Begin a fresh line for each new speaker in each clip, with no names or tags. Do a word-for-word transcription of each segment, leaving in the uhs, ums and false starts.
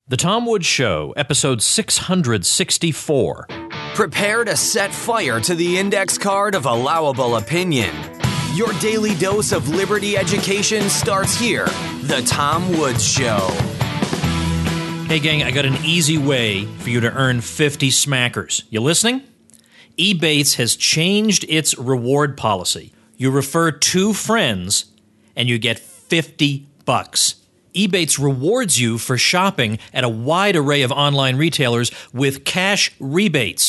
The Tom Woods Show, episode six hundred sixty-four.
Prepare to set fire to the index card of allowable opinion. Your daily dose of liberty education starts here. The Tom Woods Show.
Hey gang, I got an easy way for you to earn fifty smackers. You listening? Ebates has changed its reward policy. You refer two friends and you get fifty bucks. Ebates rewards you for shopping at a wide array of online retailers with cash rebates.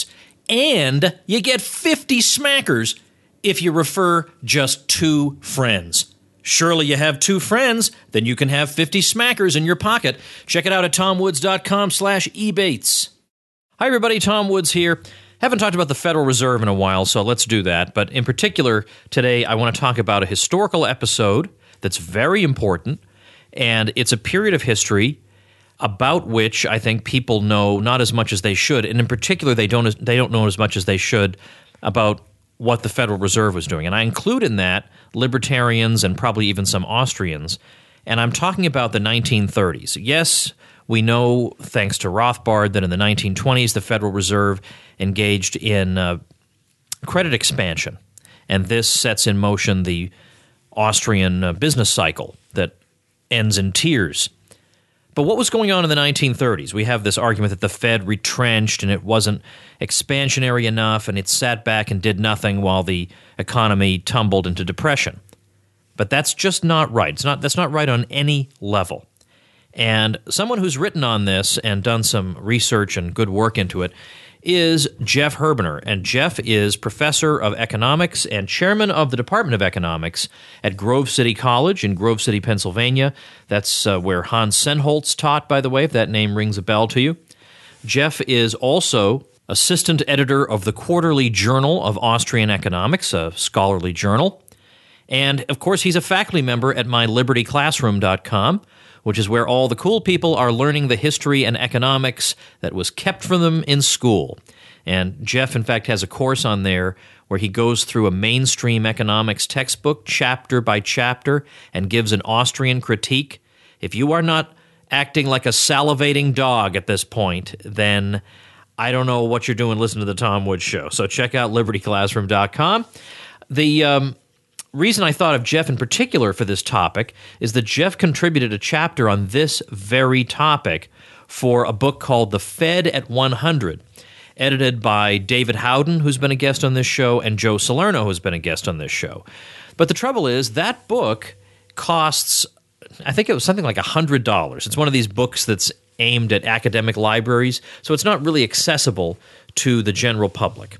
And you get fifty smackers if you refer just two friends. Surely you have two friends, then you can have fifty smackers in your pocket. Check it out at tomwoods.com slash ebates. Hi everybody, Tom Woods here. Haven't talked about the Federal Reserve in a while, so let's do that. But in particular, today I want to talk about a historical episode that's very important. And it's a period of history about which I think people know not as much as they should, and in particular, they don't they don't know as much as they should about what the Federal Reserve was doing. And I include in that libertarians and probably even some Austrians. And I'm talking about the nineteen thirties. Yes, we know, thanks to Rothbard, that in the nineteen twenties, the Federal Reserve engaged in uh, credit expansion. And this sets in motion the Austrian uh, business cycle that ends in tears. But what was going on in the nineteen thirties? We have this argument that the Fed retrenched and it wasn't expansionary enough and it sat back and did nothing while the economy tumbled into depression. But that's just not right. It's not, that's not right on any level. And someone who's written on this and done some research and good work into it is Jeff Herbener. And Jeff is professor of economics and chairman of the Department of Economics at Grove City College in Grove City, Pennsylvania. That's uh, where Hans Sennholz taught, by the way, if that name rings a bell to you. Jeff is also assistant editor of the Quarterly Journal of Austrian Economics, a scholarly journal. And, of course, he's a faculty member at my liberty classroom dot com, which is where all the cool people are learning the history and economics that was kept from them in school. And Jeff, in fact, has a course on there where he goes through a mainstream economics textbook chapter by chapter and gives an Austrian critique. If you are not acting like a salivating dog at this point, then I don't know what you're doing listening to the Tom Woods Show. So check out liberty classroom dot com. The um, reason I thought of Jeff in particular for this topic is that Jeff contributed a chapter on this very topic for a book called The Fed at one hundred, edited by David Howden, who's been a guest on this show, and Joe Salerno, who's been a guest on this show. But the trouble is, that book costs, I think it was something like one hundred dollars. It's one of these books that's aimed at academic libraries, so it's not really accessible to the general public.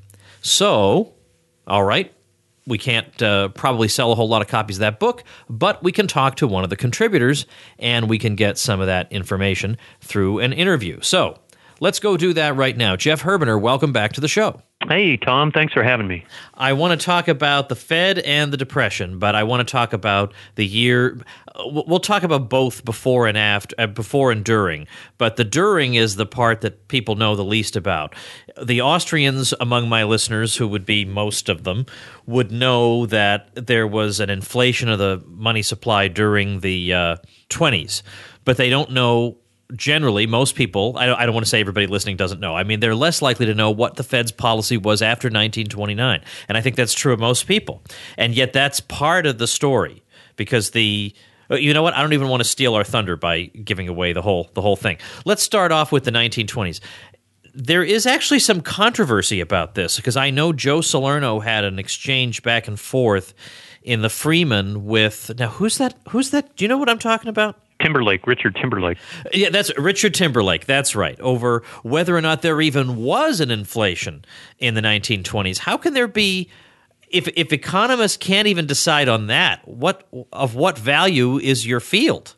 So, all right, we can't uh, probably sell a whole lot of copies of that book, but we can talk to one of the contributors, and we can get some of that information through an interview. So let's go do that right now. Jeff Herbener, welcome back to the show.
Hey, Tom. Thanks for having me.
I want to talk about the Fed and the Depression, but I want to talk about the year. We'll talk about both before and after, uh, before and during, but the during is the part that people know the least about. The Austrians among my listeners, who would be most of them, would know that there was an inflation of the money supply during the uh, twenties, but they don't know. Generally, most people, I don't, I don't want to say everybody listening doesn't know. I mean, they're less likely to know what the Fed's policy was after nineteen twenty-nine. And I think that's true of most people. And yet that's part of the story because the you know what? I don't even want to steal our thunder by giving away the whole the whole thing. Let's start off with the nineteen twenties. There is actually some controversy about this because I know Joe Salerno had an exchange back and forth in the Freeman with now who's that who's that? Do you know what I'm talking about?
Timberlake, Richard Timberlake.
Yeah, that's Richard Timberlake. That's right. Over whether or not there even was an inflation in the nineteen twenties. How can there be, if if economists can't even decide on that, what of what value is your field?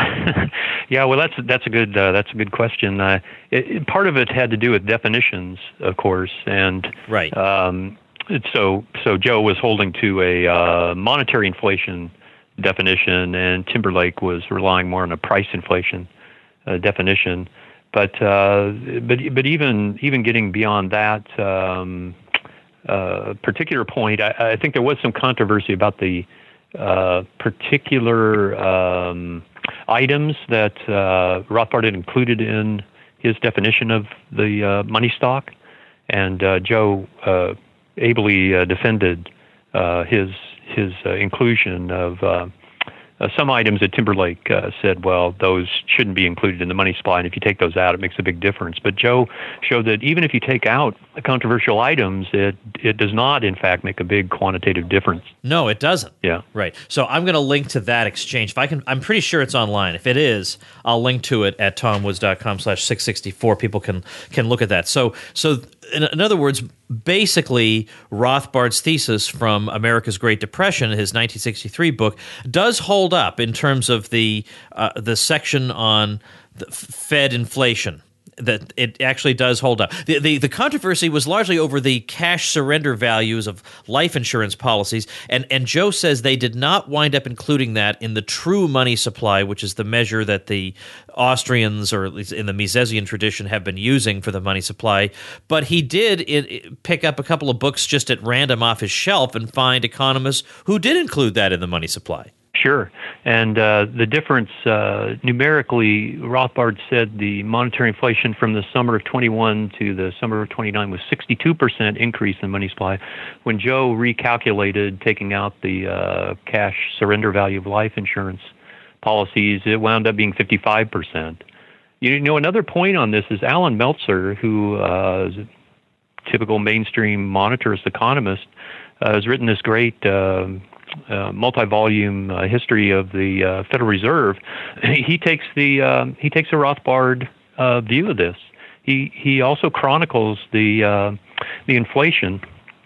Yeah, well, that's that's a good uh, that's a good question. Uh, it, it, part of it had to do with definitions, of course, and
right.
Um, so so Joe was holding to a uh, monetary inflation definition, and Timberlake was relying more on a price inflation uh, definition. But uh, but but even even getting beyond that um, uh, particular point, I, I think there was some controversy about the uh, particular um, items that uh, Rothbard had included in his definition of the uh, money stock, and uh, Joe uh, ably uh, defended uh, his his uh, inclusion of uh, uh, some items that Timberlake uh, said, well, those shouldn't be included in the money supply, and if you take those out, it makes a big difference. But Joe showed that even if you take out controversial items, it it does not, in fact, make a big quantitative difference.
No, it doesn't.
Yeah.
Right. So I'm going to link to that exchange. If I can, I'm pretty sure it's online. If it is, I'll link to it at tomwoods.com slash 664. People can can look at that. So so in, in other words, basically, Rothbard's thesis from America's Great Depression, his nineteen sixty-three book, does hold up in terms of the uh, the section on the Fed inflation. That it actually does hold up. The, the the controversy was largely over the cash surrender values of life insurance policies, and, and Joe says they did not wind up including that in the true money supply, which is the measure that the Austrians, or at least in the Misesian tradition, have been using for the money supply. But he did it, it pick up a couple of books just at random off his shelf and find economists who did include that in the money supply.
Sure. And uh, the difference uh, numerically, Rothbard said the monetary inflation from the summer of twenty-one to the summer of twenty-nine was sixty-two percent increase in money supply. When Joe recalculated, taking out the uh, cash surrender value of life insurance policies, it wound up being fifty-five percent. You know, another point on this is Alan Meltzer, who uh, is a typical mainstream monetarist economist, uh, has written this great Uh, Uh, multi-volume uh, history of the uh, Federal Reserve. He takes the um, he takes a Rothbard uh, view of this. He he also chronicles the uh, the inflation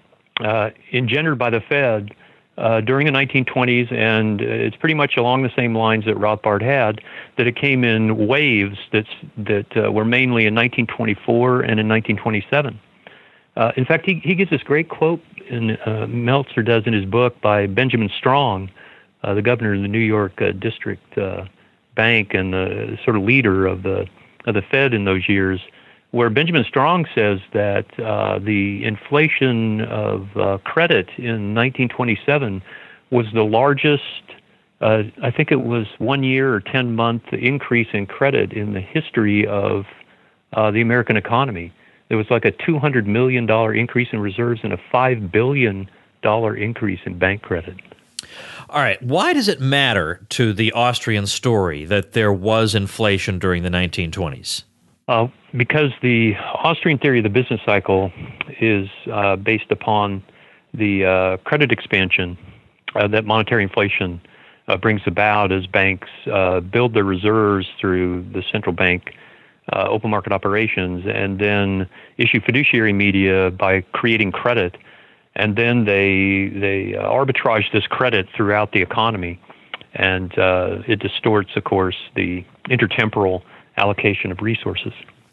uh, engendered by the Fed uh, during the nineteen twenties, and it's pretty much along the same lines that Rothbard had. That it came in waves that's that uh, were mainly in nineteen twenty-four and in nineteen twenty-seven. Uh, in fact, he, he gives this great quote, in, uh, Meltzer does in his book, by Benjamin Strong, uh, the governor of the New York uh, District uh, Bank and the sort of leader of the of the Fed in those years, where Benjamin Strong says that uh, the inflation of uh, credit in nineteen twenty-seven was the largest, uh, I think it was one year or ten-month increase in credit in the history of uh, the American economy. There was like a two hundred million dollars increase in reserves and a five billion dollars increase in bank credit.
All right. Why does it matter to the Austrian story that there was inflation during the nineteen twenties?
Uh, because the Austrian theory of the business cycle is uh, based upon the uh, credit expansion uh, that monetary inflation uh, brings about as banks uh, build their reserves through the central bank Uh, open market operations, and then issue fiduciary media by creating credit, and then they they uh, arbitrage this credit throughout the economy, and uh, it distorts, of course, the intertemporal allocation of resources.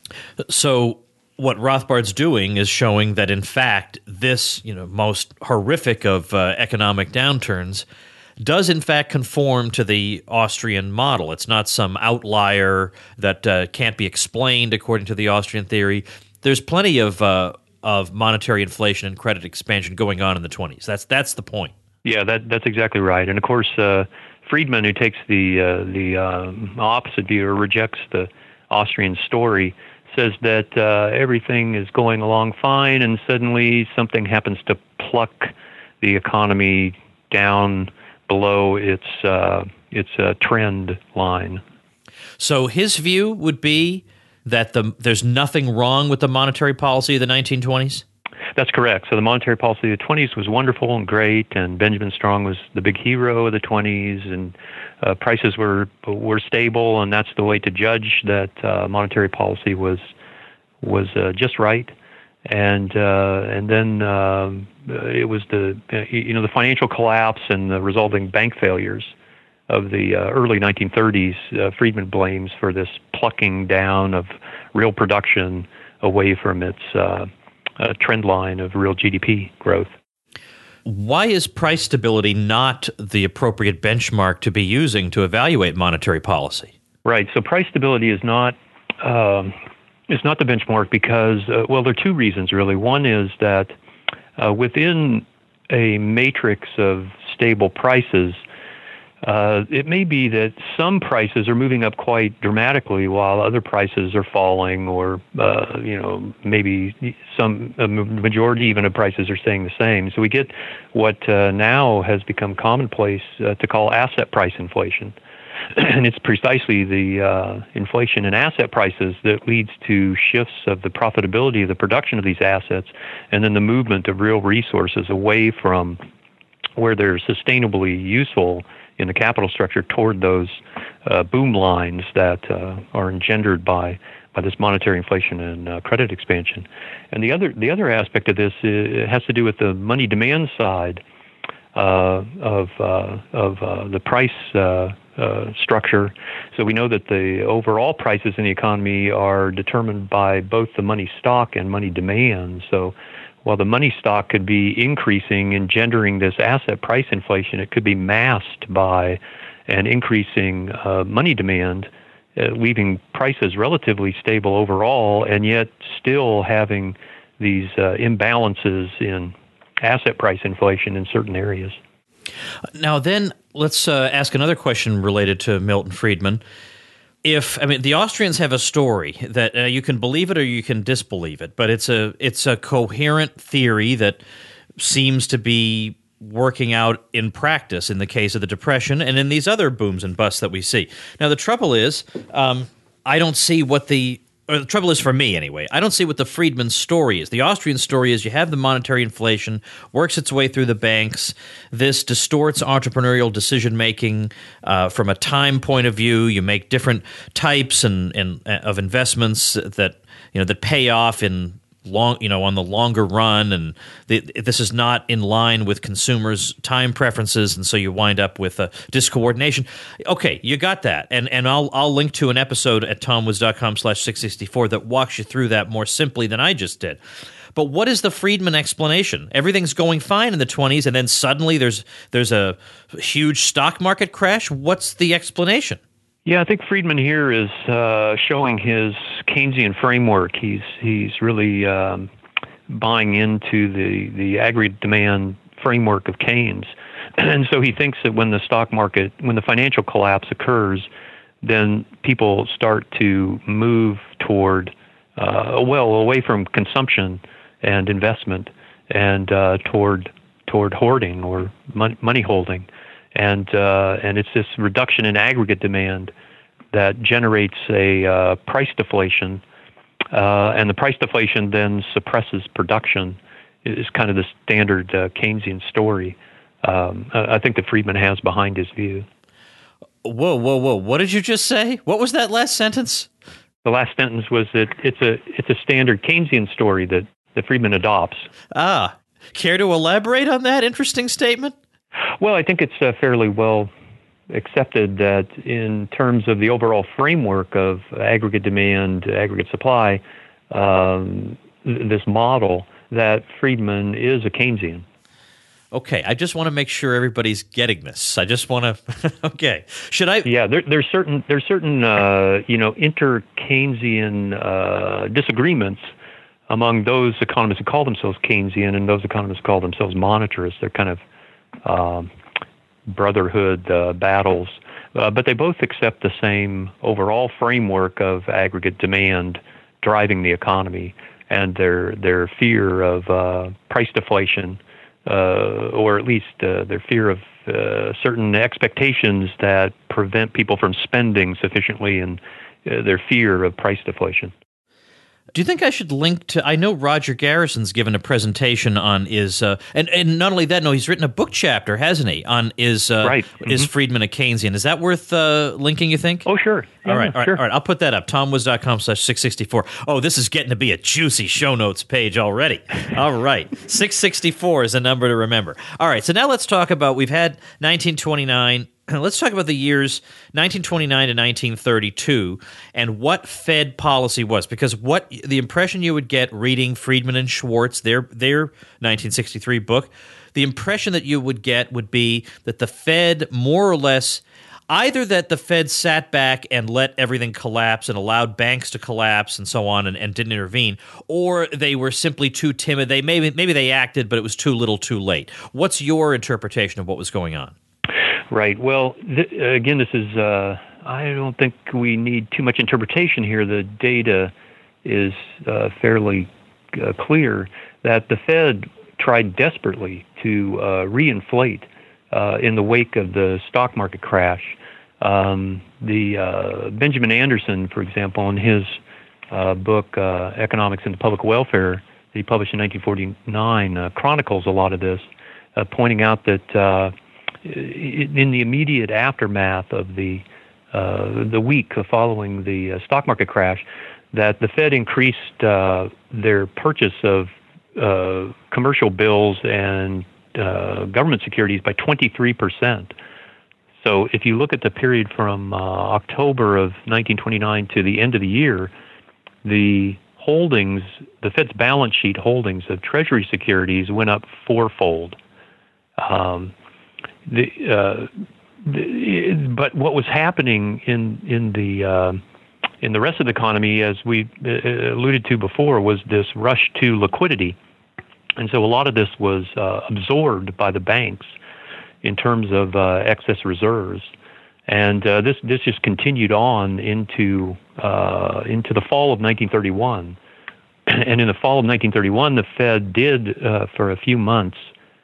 So what Rothbard's doing is showing that, in fact, this, you know, most horrific of uh, economic downturns does in fact conform to the Austrian model. It's not some outlier that uh, can't be explained according to the Austrian theory. There's plenty of uh, of monetary inflation and credit expansion going on in the twenties. That's that's the point.
Yeah, that that's exactly right. And of course, uh, Friedman, who takes the uh, the um, opposite view or rejects the Austrian story, says that uh, everything is going along fine, and suddenly something happens to pluck the economy down below its uh, its uh, trend line.
So his view would be that the there's nothing wrong with the monetary policy of the nineteen twenties?
That's correct. So the monetary policy of the twenties was wonderful and great, and Benjamin Strong was the big hero of the twenties, and uh, prices were were stable, and that's the way to judge that uh, monetary policy was was uh, just right. And uh, and then uh, it was the you know the financial collapse and the resulting bank failures of the uh, early nineteen thirties. Uh, Friedman blames for this plucking down of real production away from its uh, uh, trend line of real G D P growth.
Why is price stability not the appropriate benchmark to be using to evaluate monetary policy?
Right. So price stability is not. Um, It's not the benchmark because, uh, well, there are two reasons, really. One is that uh, within a matrix of stable prices, uh, it may be that some prices are moving up quite dramatically while other prices are falling, or uh, you know, maybe some a majority even of prices are staying the same. So we get what uh, now has become commonplace uh, to call asset price inflation. And it's precisely the uh, inflation in asset prices that leads to shifts of the profitability of the production of these assets, and then the movement of real resources away from where they're sustainably useful in the capital structure toward those uh, boom lines that uh, are engendered by by this monetary inflation and uh, credit expansion. And the other the other aspect of this is, has to do with the money demand side uh, of uh, of uh, the price uh, uh, structure. So we know that the overall prices in the economy are determined by both the money stock and money demand. So while the money stock could be increasing, engendering this asset price inflation, it could be masked by an increasing uh, money demand, uh, leaving prices relatively stable overall, and yet still having these uh, imbalances in asset price inflation in certain areas.
Now then, let's uh, ask another question related to Milton Friedman. If I mean, the Austrians have a story that uh, you can believe it or you can disbelieve it, but it's a it's a coherent theory that seems to be working out in practice in the case of the Depression and in these other booms and busts that we see. Now, the trouble is, um, I don't see what the or the trouble is for me anyway. I don't see what the Friedman story is. The Austrian story is you have the monetary inflation, works its way through the banks. This distorts entrepreneurial decision-making uh, from a time point of view. You make different types and, and uh, of investments that you know that pay off in long, you know, on the longer run, and the, this is not in line with consumers' time preferences, and so you wind up with a discoordination. Okay, you got that, and and I'll I'll link to an episode at tomwoods dot com slash six sixty-four that walks you through that more simply than I just did. But what is the Friedman explanation? Everything's going fine in the twenties, and then suddenly there's there's a huge stock market crash. What's the explanation?
Yeah, I think Friedman here is uh, showing his Keynesian framework. He's he's really um, buying into the, the aggregate demand framework of Keynes. And so he thinks that when the stock market, when the financial collapse occurs, then people start to move toward, uh, well, away from consumption and investment and uh, toward toward hoarding or mon- money holding. And uh, and it's this reduction in aggregate demand that generates a uh, price deflation, uh, and the price deflation then suppresses production. Is kind of the standard uh, Keynesian story. Um, I think that Friedman has behind his view.
Whoa, whoa, whoa! What did you just say? What was that last sentence?
The last sentence was that it's a it's a standard Keynesian story that, that Friedman adopts.
Ah, care to elaborate on that interesting statement?
Well, I think it's uh, fairly well accepted that in terms of the overall framework of aggregate demand, aggregate supply, um, th- this model, that Friedman is a Keynesian.
Okay, I just want to make sure everybody's getting this. I just want to. Okay, should I?
Yeah, there, there's certain there's certain uh, you know inter-Keynesian uh, disagreements among those economists who call themselves Keynesian and those economists who call themselves monetarists. They're kind of Um, brotherhood uh, battles, uh, but they both accept the same overall framework of aggregate demand driving the economy, and their their fear of uh, price deflation, uh, or at least uh, their fear of uh, certain expectations that prevent people from spending sufficiently, and uh, their fear of price deflation.
Do you think I should link to? I know Roger Garrison's given a presentation on is, uh, and and not only that, no, he's written a book chapter, hasn't he? On is uh,
right.
is
mm-hmm.
Friedman a Keynesian? Is that worth uh, linking? You think?
Oh, sure.
Yeah, all right, all
sure.
right, all right. I'll put that up. tomwoods dot com slash six sixty-four. Oh, this is getting to be a juicy show notes page already. All right, six sixty-four is a number to remember. All right, so now let's talk about. We've had nineteen twenty-nine. Let's talk about the years nineteen twenty-nine to nineteen thirty-two and what Fed policy was, because what the impression you would get reading Friedman and Schwartz, their their nineteen sixty-three book, the impression that you would get would be that the Fed more or less either that the Fed sat back and let everything collapse and allowed banks to collapse and so on and, and didn't intervene, or they were simply too timid. They maybe maybe they acted, but it was too little, too late. What's your interpretation of what was going on?
Right. Well, th- again, this is. Uh, I don't think we need too much interpretation here. The data is uh, fairly uh, clear that the Fed tried desperately to uh, reinflate uh, in the wake of the stock market crash. Um, the uh, Benjamin Anderson, for example, in his uh, book uh, Economics and Public Welfare that he published in nineteen forty-nine, uh, chronicles a lot of this, uh, pointing out that uh, in the immediate aftermath of the uh, the week following the uh, stock market crash, that the Fed increased uh, their purchase of uh, commercial bills and uh, government securities by twenty-three percent. So if you look at the period from uh, October of nineteen twenty-nine to the end of the year, the holdings, the Fed's balance sheet holdings of Treasury securities went up fourfold. Um, the, uh, the, but what was happening in in the uh, in the rest of the economy, as we uh, alluded to before, was this rush to liquidity, and so a lot of this was uh, absorbed by the banks in terms of uh, excess reserves, and uh, this this just continued on into uh, into the fall of nineteen thirty-one. And in the fall of nineteen thirty-one, the Fed did, uh, for a few months,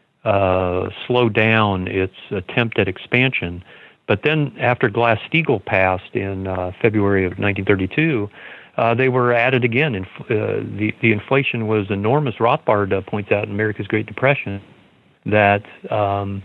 uh, slow down its attempt at expansion. But then, after Glass-Steagall passed in uh, February of nineteen thirty-two, uh, they were at it again. And uh, the the inflation was enormous. Rothbard uh, points out in America's Great Depression that um,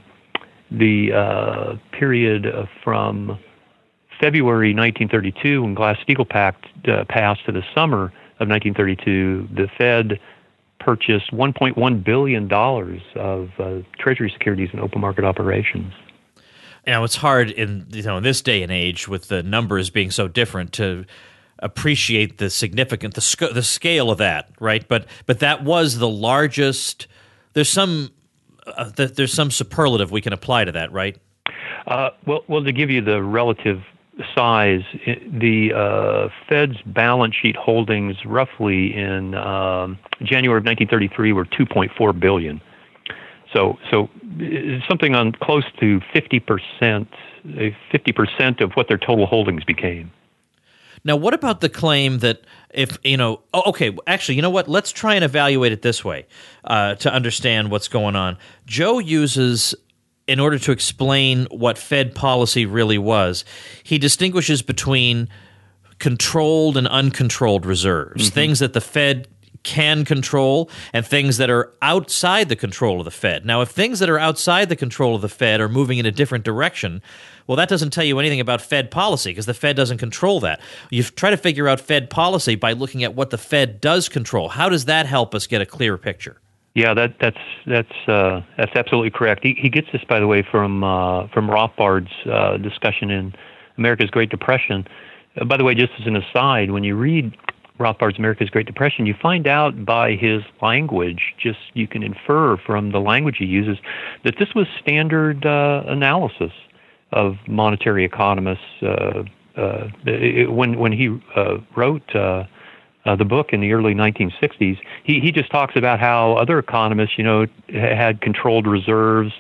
the uh, period from February nineteen thirty-two, when Glass-Steagall Pact uh, passed, to the summer of nineteen thirty-two, the Fed purchased one point one billion dollars of uh, Treasury securities in open market operations.
Now, it's hard in you know in this day and age, with the numbers being so different, to appreciate the significant the sc- the scale of that, right? But but that was the largest. There's some uh, th- there's some superlative we can apply to that, right?
Uh, well, well, to give you the relative size, the uh, Fed's balance sheet holdings, roughly in um, January of nineteen thirty-three, were two point four billion dollars. So, so something on close to fifty percent, fifty percent of what their total holdings became.
Now, what about the claim that if, you know, oh, okay, actually, you know what? Let's try and evaluate it this way uh, to understand what's going on. Joe uses, in order to explain what Fed policy really was, he distinguishes between controlled and uncontrolled reserves, mm-hmm. things that the Fed can control and things that are outside the control of the Fed. Now, if things that are outside the control of the Fed are moving in a different direction, well, that doesn't tell you anything about Fed policy because the Fed doesn't control that. You try to figure out Fed policy by looking at what the Fed does control. How does that help us get a clearer picture?
Yeah, that, that's that's uh, that's absolutely correct. He, he gets this, by the way, from uh, from Rothbard's uh, discussion in America's Great Depression. Uh, by the way, just as an aside, when you read Rothbard's America's Great Depression, you find out by his language, just you can infer from the language he uses, that this was standard uh, analysis of monetary economists. Uh, uh, it, when when he uh, wrote uh, uh, the book in the early nineteen sixties, he he just talks about how other economists, you know, had controlled reserves,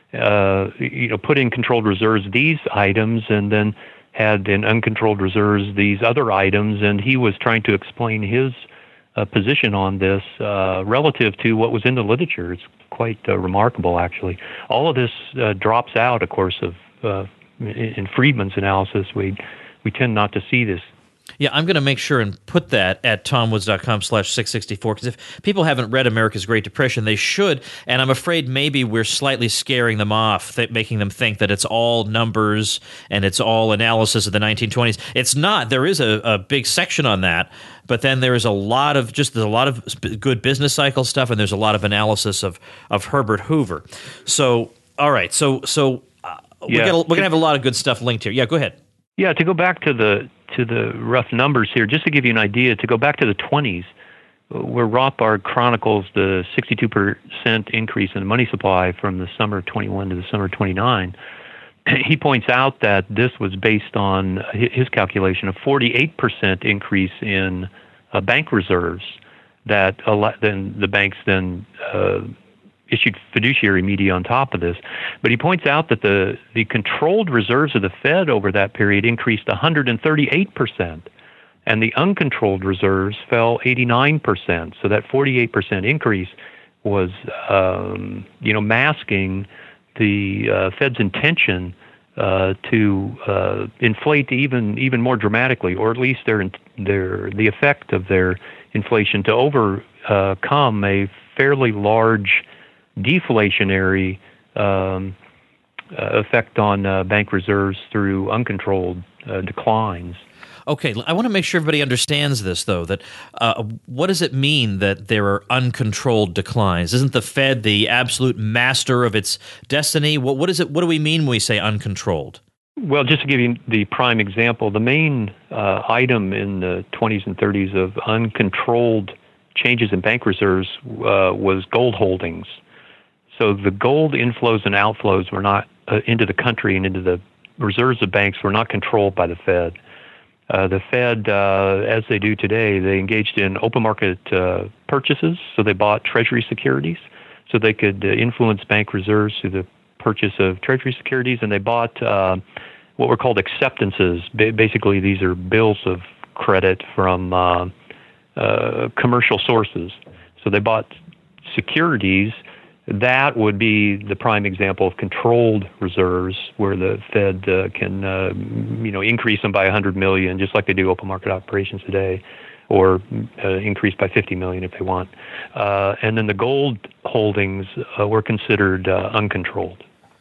uh, you know, put in controlled reserves these items, and then had in uncontrolled reserves these other items, and he was trying to explain his uh, position on this uh, relative to what was in the literature. It's quite uh, remarkable, actually. All of this uh, drops out, of course, of uh, in Friedman's analysis. We we tend not to see this.
Yeah, I'm going to make sure and put that at tomwoods.com slash 664, because if people haven't read America's Great Depression, they should, and I'm afraid maybe we're slightly scaring them off, th- making them think that it's all numbers and it's all analysis of the nineteen twenties. It's not. There is a, a big section on that, but then there is a lot of just there's a lot of good business cycle stuff, and there's a lot of analysis of, of Herbert Hoover. So, all right, so so uh,
yeah.
we're going we're gonna have a lot of good stuff linked here. Yeah, go ahead.
Yeah, to go back to the to the rough numbers here, just to give you an idea, to go back to the twenties, where Rothbard chronicles the sixty-two percent increase in the money supply from the summer of twenty-one to the summer of twenty-nine, he points out that this was based on his calculation of forty-eight percent increase in uh, bank reserves that then the banks then uh, issued fiduciary media on top of this. But he points out that the, the controlled reserves of the Fed over that period increased one hundred thirty-eight percent, and the uncontrolled reserves fell eighty-nine percent. So that forty-eight percent increase was, um, you know, masking the uh, Fed's intention uh, to uh, inflate even even more dramatically, or at least their their the effect of their inflation to overcome uh, a fairly large deflationary um, uh, effect on uh, bank reserves through uncontrolled uh, declines.
Okay, I want to make sure everybody understands this, though, that uh, what does it mean that there are uncontrolled declines? Isn't the Fed the absolute master of its destiny? What, what is it? What do we mean when we say uncontrolled?
Well, just to give you the prime example, the main uh, item in the twenties and thirties of uncontrolled changes in bank reserves uh, was gold holdings. So the gold inflows and outflows were not uh, into the country and into the reserves of banks were not controlled by the Fed. Uh, the Fed, uh, as they do today, they engaged in open market uh, purchases. So they bought Treasury securities so they could uh, influence bank reserves through the purchase of Treasury securities, and they bought uh, what were called acceptances. Ba- basically, these are bills of credit from uh, uh, commercial sources. So they bought securities. That would be the prime example of controlled reserves, where the Fed uh, can, uh, you know, increase them by one hundred million dollars, just like they do open market operations today, or uh, increase by fifty million dollars if they want. Uh, and then the gold holdings uh, were considered uh, uncontrolled.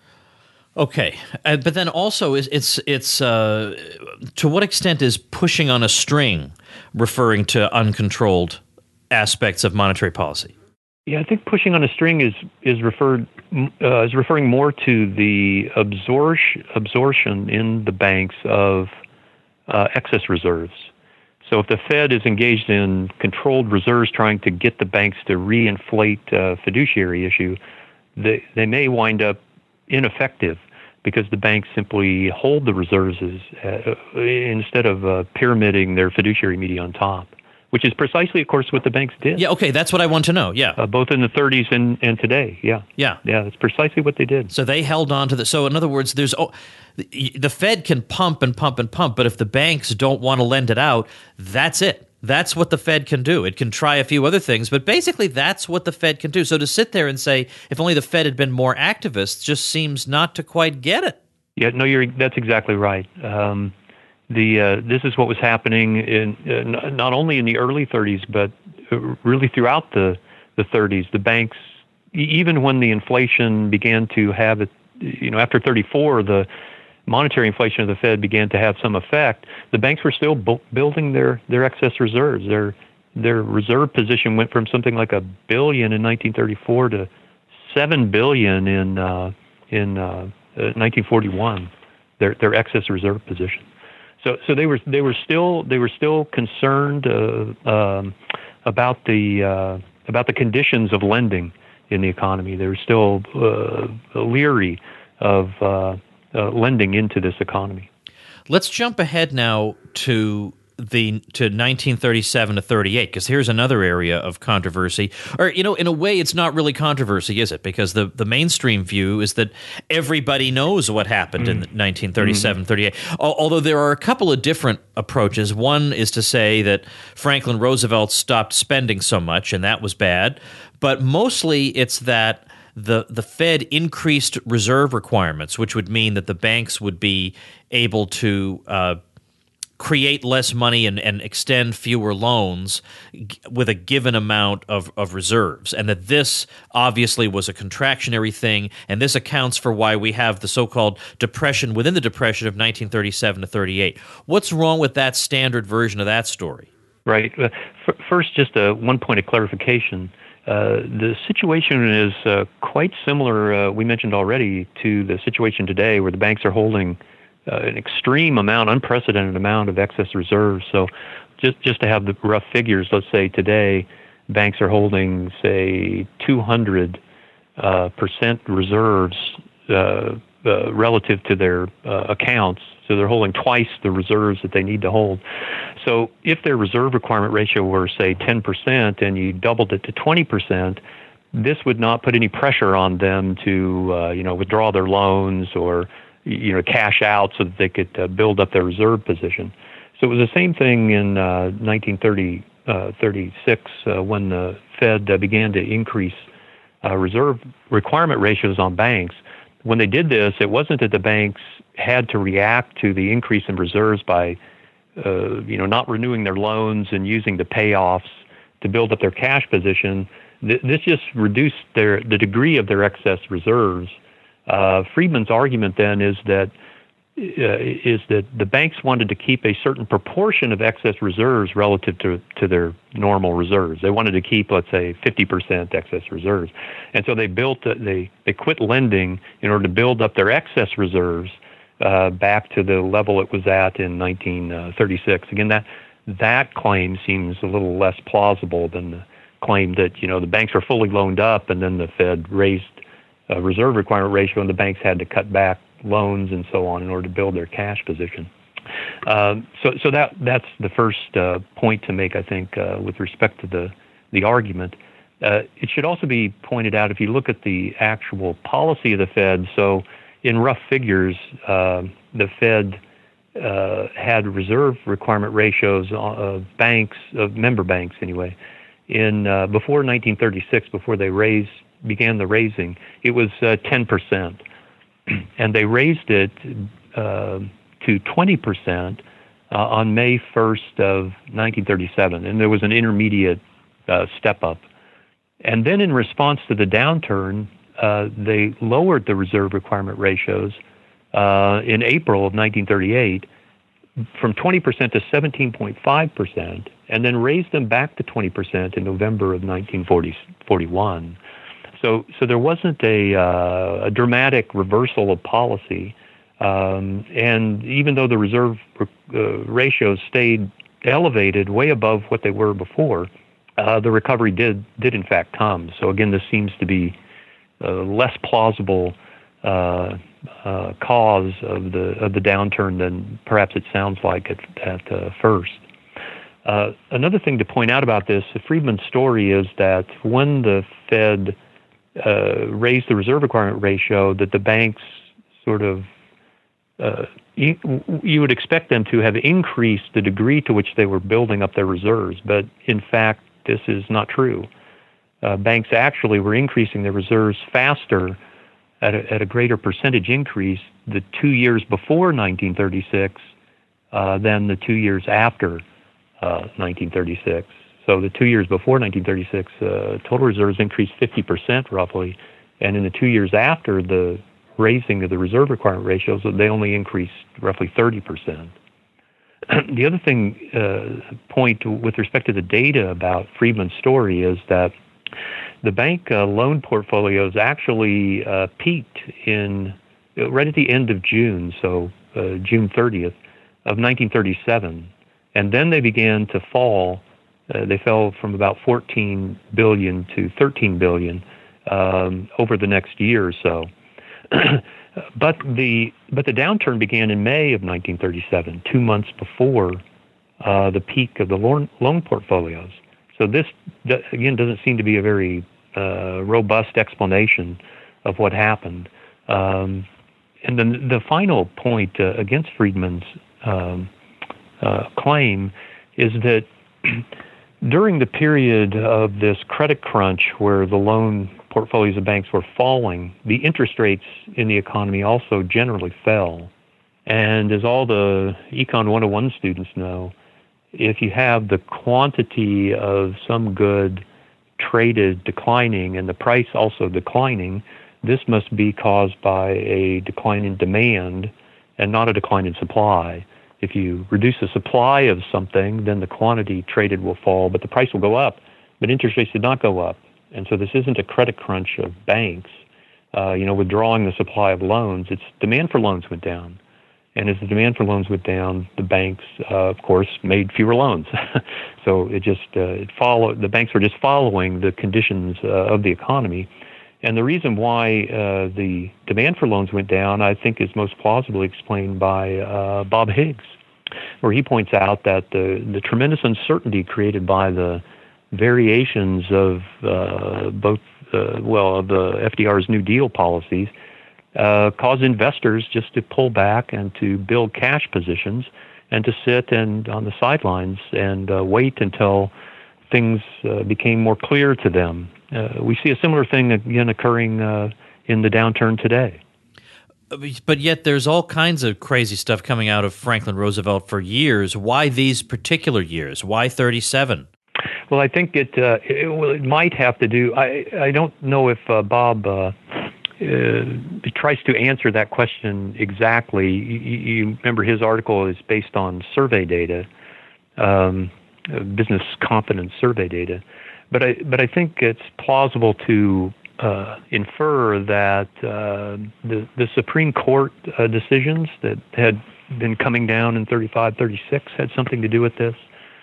Okay, uh, but then also, is it's it's uh, to what extent is pushing on a string referring to uncontrolled aspects of monetary policy?
Yeah, I think pushing on a string is is referred uh, is referring more to the absorption absorption in the banks of uh, excess reserves. So if the Fed is engaged in controlled reserves, trying to get the banks to reinflate uh, fiduciary issue, they they may wind up ineffective because the banks simply hold the reserves as, uh, instead of uh, pyramiding their fiduciary media on top, which is precisely, of course, what the banks did.
Yeah, okay, that's what I want to know, yeah.
Uh, both in the thirties and, and today, yeah.
Yeah.
Yeah, that's precisely what they did.
So they held on to the, so in other words, there's, oh, the, the Fed can pump and pump and pump, but if the banks don't want to lend it out, that's it. That's what the Fed can do. It can try a few other things, but basically that's what the Fed can do. So to sit there and say, if only the Fed had been more activist, just seems not to quite get it.
Yeah, no, you're, that's exactly right. Um, the uh, this is what was happening in uh, not only in the early thirties, but really throughout the, the thirties. The banks, even when the inflation began to have it, you know, after thirty-four, the monetary inflation of the Fed began to have some effect. The banks were still bu- building their, their excess reserves. Their their reserve position went from something like a billion in nineteen thirty-four to seven billion in uh, in uh, uh, nineteen forty-one. Their their excess reserve position. So so they were they were still they were still concerned uh, um, about the uh, about the conditions of lending in the economy. They were still uh, leery of uh, uh, lending into this economy.
Let's jump ahead now to the to nineteen thirty-seven to thirty-eight, because here's another area of controversy. Or, you know, in a way, it's not really controversy, is it? Because the, the mainstream view is that everybody knows what happened mm. in nineteen thirty-seven, mm-hmm. thirty-eight. Although there are a couple of different approaches. One is to say that Franklin Roosevelt stopped spending so much, and that was bad. But mostly it's that the the Fed increased reserve requirements, which would mean that the banks would be able to uh, create less money and, and extend fewer loans g- with a given amount of, of reserves, and that this obviously was a contractionary thing, and this accounts for why we have the so-called depression within the depression of nineteen thirty-seven to thirty-eight. What's wrong with that standard version of that story?
Right. Uh, f- first, just uh, one point of clarification. Uh, the situation is uh, quite similar, uh, we mentioned already, to the situation today where the banks are holding uh, an extreme amount, unprecedented amount of excess reserves. So just, just to have the rough figures, let's say today banks are holding, say, two hundred percent uh, reserves uh, uh, relative to their uh, accounts. So they're holding twice the reserves that they need to hold. So if their reserve requirement ratio were, say, ten percent and you doubled it to twenty percent, this would not put any pressure on them to, uh, you know, withdraw their loans or, you know, cash out so that they could uh, build up their reserve position. So it was the same thing in uh, nineteen thirty-six uh, when the Fed uh, began to increase uh, reserve requirement ratios on banks. When they did this, it wasn't that the banks had to react to the increase in reserves by, uh, you know, not renewing their loans and using the payoffs to build up their cash position. Th- this just reduced their the degree of their excess reserves. Uh, Friedman's argument then is that uh, is that the banks wanted to keep a certain proportion of excess reserves relative to, to their normal reserves. They wanted to keep, let's say, fifty percent excess reserves. And so they built, uh, they, they quit lending in order to build up their excess reserves uh, back to the level it was at in nineteen thirty-six. Again, that that claim seems a little less plausible than the claim that, you know, the banks were fully loaned up and then the Fed raised a reserve requirement ratio and the banks had to cut back loans and so on in order to build their cash position. Uh, so, so that that's the first uh, point to make, I think, uh, with respect to the the argument. Uh, it should also be pointed out if you look at the actual policy of the Fed. So, in rough figures, uh, the Fed uh, had reserve requirement ratios of banks, of member banks anyway, in uh, before nineteen thirty-six, before they raised began the raising, it was uh, ten percent. And they raised it uh, to twenty percent uh, on May first of nineteen thirty-seven, and there was an intermediate uh, step up. And then in response to the downturn, uh, they lowered the reserve requirement ratios uh, in April of nineteen thirty-eight from twenty percent to seventeen point five percent, and then raised them back to twenty percent in November of nineteen forty-one. So, so there wasn't a, uh, a dramatic reversal of policy, um, and even though the reserve uh, ratios stayed elevated, way above what they were before, uh, the recovery did did in fact come. So again, this seems to be a less plausible uh, uh, cause of the of the downturn than perhaps it sounds like at at uh, first. Uh, another thing to point out about this, Friedman's story is that when the Fed Uh, raised the reserve requirement ratio, that the banks sort of, uh, you, you would expect them to have increased the degree to which they were building up their reserves. But in fact, this is not true. Uh, banks actually were increasing their reserves faster at a, at a greater percentage increase the two years before nineteen thirty-six uh, than the two years after uh, nineteen thirty-six. So the two years before nineteen thirty-six, uh, total reserves increased fifty percent roughly, and in the two years after the raising of the reserve requirement ratios, they only increased roughly thirty percent. The other thing, uh, point with respect to the data about Friedman's story is that the bank uh, loan portfolios actually uh, peaked in uh, right at the end of June, so uh, June thirtieth of nineteen thirty-seven, and then they began to fall. Uh, they fell from about fourteen billion dollars to thirteen billion dollars um, over the next year or so. but the but the downturn began in May of nineteen thirty-seven, two months before uh, the peak of the loan, loan portfolios. So this, again, doesn't seem to be a very uh, robust explanation of what happened. Um, and then the final point uh, against Friedman's um, uh, claim is that during the period of this credit crunch where the loan portfolios of banks were falling, the interest rates in the economy also generally fell. And as all the Econ one oh one students know, if you have the quantity of some good traded declining and the price also declining, this must be caused by a decline in demand and not a decline in supply. If you reduce the supply of something, then the quantity traded will fall, but the price will go up. But interest rates did not go up. And so this isn't a credit crunch of banks, uh, you know, withdrawing the supply of loans. It's demand for loans went down. And as the demand for loans went down, the banks, uh, of course, made fewer loans. So it just, uh, it followed, the banks were just following the conditions uh, of the economy. And the reason why uh, the demand for loans went down, I think, is most plausibly explained by uh, Bob Higgs, where he points out that the, the tremendous uncertainty created by the variations of uh, both, uh, well, of the F D R's New Deal policies uh, caused investors just to pull back and to build cash positions and to sit and on the sidelines and uh, wait until things uh, became more clear to them. Uh, we see a similar thing again occurring uh, in the downturn today.
But yet there's all kinds of crazy stuff coming out of Franklin Roosevelt for years. Why these particular years? Why thirty-seven?
Well, I think it, uh, it, well, it might have to do, I, I don't know if uh, Bob uh, uh, tries to answer that question exactly. You, you remember his article is based on survey data, um, business confidence survey data. But I, but I think it's plausible to uh, infer that uh, the, the Supreme Court uh, decisions that had been coming down in thirty-five, thirty-six had something to do with this.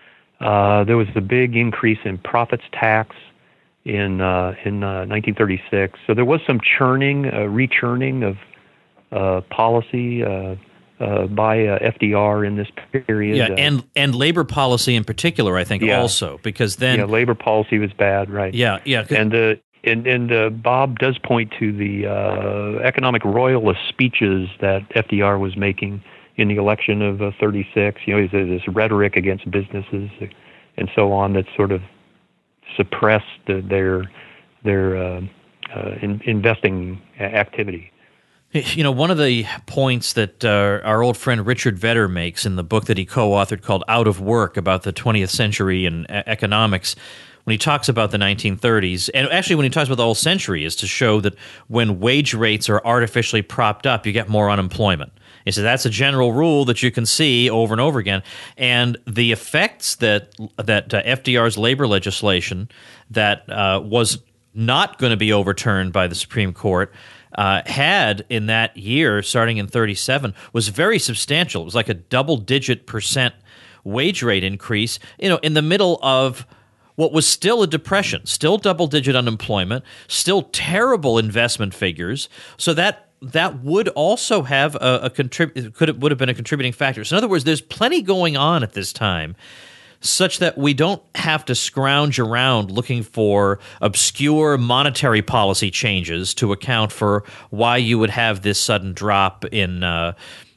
Uh, there was a big increase in profits tax in uh, in uh, nineteen thirty-six. So there was some churning, uh, rechurning of uh, policy uh, uh, by uh, F D R in this period.
Yeah,
uh,
and and labor policy in particular, I think,
yeah.
also, because then
yeah, labor policy was bad, right?
Yeah, yeah,
and uh, and and uh, Bob does point to the uh, economic royalist speeches that F D R was making in the election of uh, thirty-six. You know, this rhetoric against businesses and so on that sort of suppressed uh, their their uh, uh, in, investing activity.
You know, one of the points that uh, our old friend Richard Vedder makes in the book that he co-authored called Out of Work about the twentieth century and e- economics, when he talks about the nineteen thirties, and actually when he talks about the whole century, is to show that when wage rates are artificially propped up, you get more unemployment. He said that's a general rule that you can see over and over again. And the effects that that uh, F D R's labor legislation that uh, was not going to be overturned by the Supreme Court uh, had in that year, starting in thirty-seven, was very substantial. It was like a double-digit percent wage rate increase, you know, in the middle of what was still a depression, still double-digit unemployment, still terrible investment figures. So that that would also have a, a contrib- could it would have been a contributing factor. So in other words, there's plenty going on at this time, such that we don't have to scrounge around looking for obscure monetary policy changes to account for why you would have this sudden drop in uh,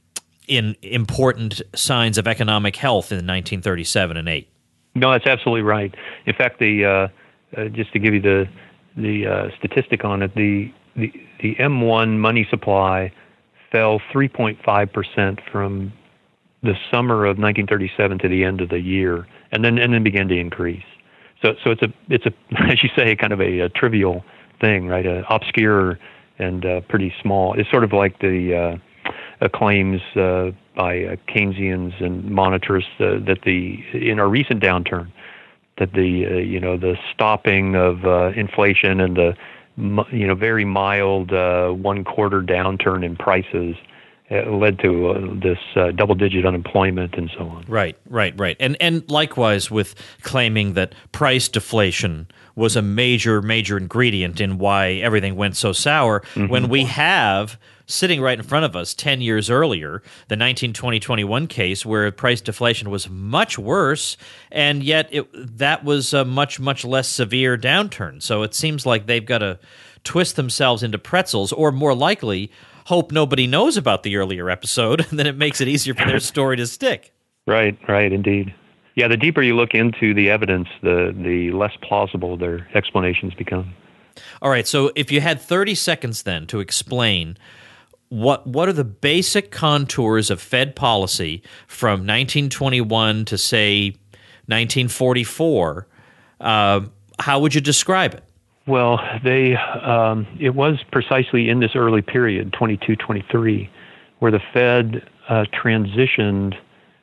in important signs of economic health in nineteen thirty-seven and eight.
No, that's absolutely right. In fact, the uh, uh, just to give you the the uh, statistic on it, the the, the M one money supply fell three point five percent from the summer of nineteen thirty-seven to the end of the year, and then and then began to increase. So so it's a it's a as you say, kind of a, a trivial thing, right? A obscure and uh, pretty small. It's sort of like the uh, uh, claims uh, by uh, Keynesians and monetarists uh, that the in our recent downturn that the uh, you know the stopping of uh, inflation and the you know very mild uh, one quarter downturn in prices uh, led to uh, this uh, double digit unemployment and so on.
Right, right, right. And and likewise with claiming that price deflation was a major, major ingredient in why everything went so sour, mm-hmm. when we have sitting right in front of us ten years earlier, the nineteen twenty twenty-one case where price deflation was much worse, and yet it, that was a much, much less severe downturn. So it seems like they've got to twist themselves into pretzels, or more likely, hope nobody knows about the earlier episode, and then it makes it easier for their story to stick.
Right, right, indeed. Yeah, the deeper you look into the evidence, the the less plausible their explanations become.
All right, so if you had thirty seconds then to explain What what are the basic contours of Fed policy from nineteen twenty-one to, say, nineteen forty-four? Uh, how would you describe it?
Well, they um, it was precisely in this early period, twenty-two, twenty-three, where the Fed uh, transitioned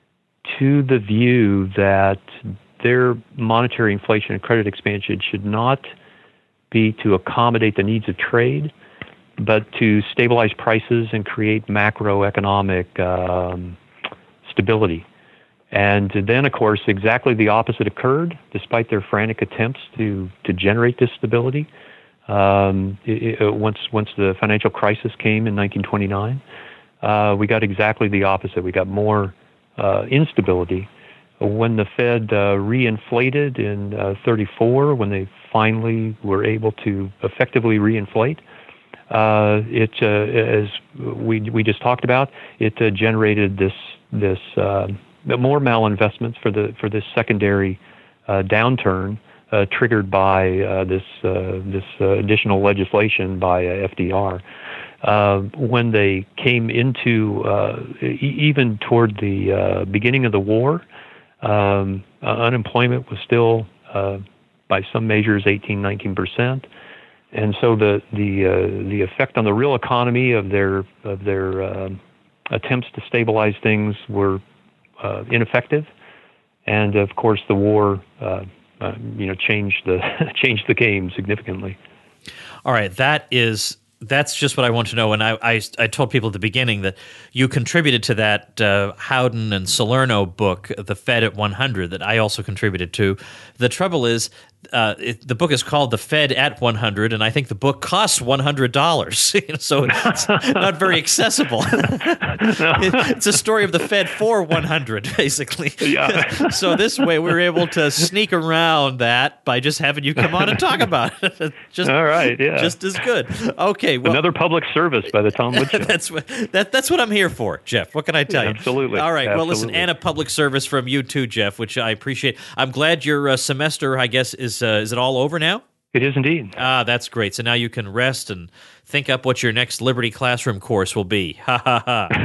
to the view that their monetary inflation and credit expansion should not be to accommodate the needs of trade, but to stabilize prices and create macroeconomic um, stability. And then, of course, exactly the opposite occurred, despite their frantic attempts to, to generate this stability. Um, it, it, once once the financial crisis came in nineteen twenty-nine, uh, we got exactly the opposite. We got more uh, instability. When the Fed uh, reinflated in uh, thirty-four, when they finally were able to effectively reinflate, uh, it, uh, as we we just talked about, it uh, generated this this uh, more malinvestments for the for this secondary uh, downturn uh, triggered by uh, this uh, this uh, additional legislation by uh, F D R. Uh, when they came into uh, e- even toward the uh, beginning of the war. Um, uh, unemployment was still, uh, by some measures, eighteen, nineteen percent, and so the the uh, the effect on the real economy of their of their uh, attempts to stabilize things were uh, ineffective, and of course the war, uh, uh, you know, changed the changed the game significantly.
All right, that is. That's just what I want to know. And I, I, I told people at the beginning that you contributed to that uh, Howden and Salerno book, The Fed at one hundred, that I also contributed to. The trouble is, uh, it, the book is called The Fed at one hundred, and I think the book costs one hundred dollars. So it's not very accessible. It's a story of the Fed for one hundred, basically.
Yeah.
So this way we were able to sneak around that by just having you come on and talk about it. Just,
All right, yeah.
Just as good. Okay. Well,
another public service by the Tom Woods Show.
that's what that, that's what I'm here for, Jeff. What can I tell you?
Absolutely.
All right.
Absolutely.
Well, listen, and a public service from you too, Jeff, which I appreciate. I'm glad your uh, semester, I guess, is uh, is it all over now?
It is indeed.
Ah, that's great. So now you can rest and think up what your next Liberty Classroom course will be. Ha ha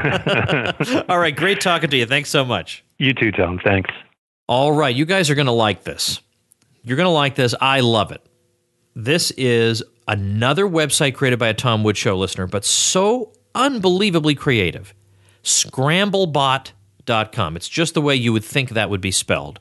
ha. All right. Great talking to you. Thanks so much.
You too, Tom. Thanks.
All right. You guys are going to like this. You're going to like this. I love it. This is another website created by a Tom Woods Show listener, but so unbelievably creative. Scramblebot dot com. It's just the way you would think that would be spelled.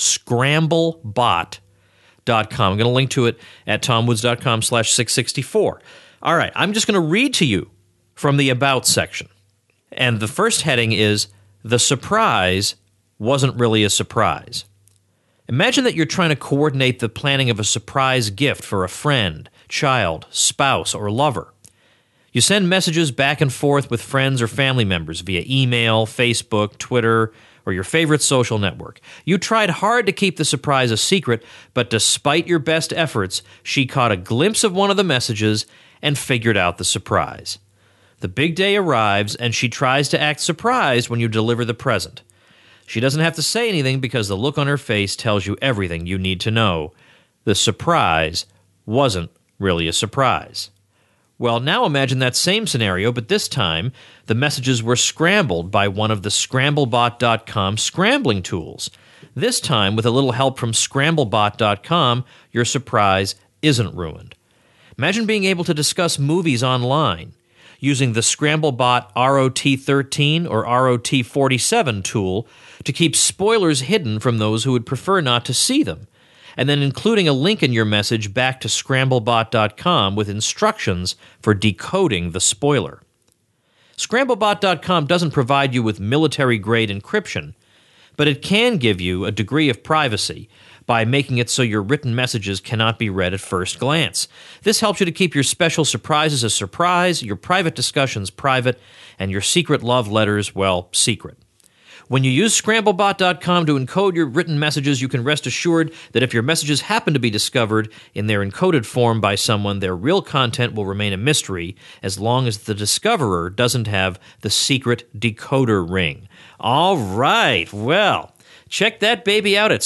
Scramblebot dot com. I'm going to link to it at tomwoods.com slash 664. All right, I'm just going to read to you from the About section. And the first heading is, The Surprise Wasn't Really a Surprise. Imagine that you're trying to coordinate the planning of a surprise gift for a friend, child, spouse, or lover. You send messages back and forth with friends or family members via email, Facebook, Twitter, or your favorite social network. You tried hard to keep the surprise a secret, but despite your best efforts, she caught a glimpse of one of the messages and figured out the surprise. The big day arrives, and she tries to act surprised when you deliver the present. She doesn't have to say anything because the look on her face tells you everything you need to know. The surprise wasn't really a surprise. Well, now imagine that same scenario, but this time the messages were scrambled by one of the Scramblebot dot com scrambling tools. This time, with a little help from Scramblebot dot com, your surprise isn't ruined. Imagine being able to discuss movies online using the Scramblebot R O T thirteen or R O T forty-seven tool to keep spoilers hidden from those who would prefer not to see them, and then including a link in your message back to Scramblebot dot com with instructions for decoding the spoiler. Scramblebot dot com doesn't provide you with military-grade encryption, but it can give you a degree of privacy by making it so your written messages cannot be read at first glance. This helps you to keep your special surprises a surprise, your private discussions private, and your secret love letters, well, secret. When you use Scramblebot dot com to encode your written messages, you can rest assured that if your messages happen to be discovered in their encoded form by someone, their real content will remain a mystery as long as the discoverer doesn't have the secret decoder ring. All right, well, check that baby out at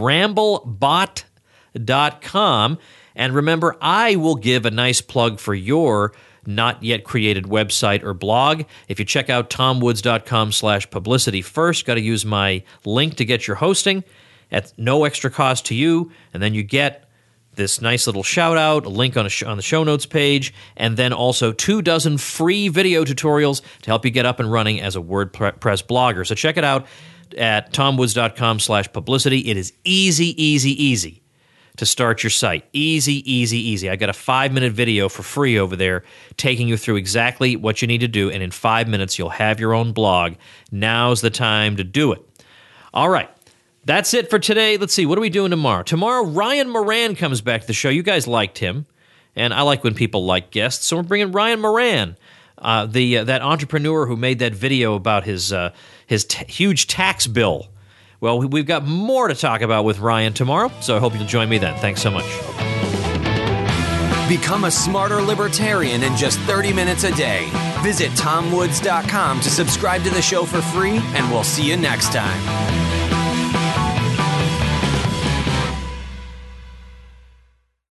Scramblebot dot com. And remember, I will give a nice plug for your not yet created website or blog. If you check out tomwoods.com slash publicity first, got to use my link to get your hosting at no extra cost to you, and then you get this nice little shout out, a link on, a sh- on the show notes page, and then also two dozen free video tutorials to help you get up and running as a WordPress blogger. So check it out at tomwoods.com slash publicity. It is easy, easy, easy to start your site. Easy, easy, easy. I got a five-minute video for free over there taking you through exactly what you need to do, and in five minutes you'll have your own blog. Now's the time to do it. All right. That's it for today. Let's see. What are we doing tomorrow? Tomorrow, Ryan Moran comes back to the show. You guys liked him. and I like when people like guests, so we're bringing Ryan Moran, uh, the uh, that entrepreneur who made that video about his uh, his t- huge tax bill. Well, we've got more to talk about with Ryan tomorrow, so I hope you'll join me then. Thanks so much.
Become a smarter libertarian in just thirty minutes a day. Visit tom woods dot com to subscribe to the show for free, and we'll see you next time.